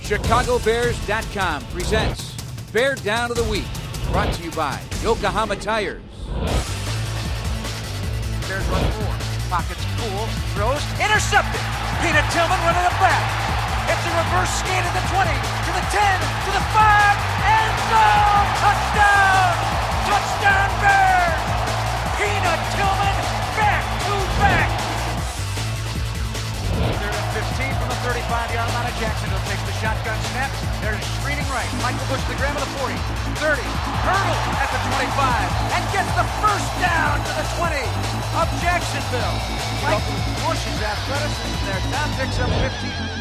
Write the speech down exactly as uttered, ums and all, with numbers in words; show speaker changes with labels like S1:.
S1: Chicago Bears dot com presents Bear Down of the Week, brought to you by Yokohama Tires.
S2: Bears run four. Pockets full. Throws. Intercepted. Peanut Tillman running it back. It's a reverse skate at the twenty, to the ten, to the five, end zone! Touchdown! Touchdown Bears! Peanut Tillman back to back! Third and fifteen from the thirty-five-yard line of Jacksonville. Takes the shotgun snap. There's screening right. Michael Bush the grab of the forty. thirty. Hurdle at the twenty-five. And gets the first down to the twenty of Jacksonville. Michael Bush's athleticism there. Down picks up fifteen.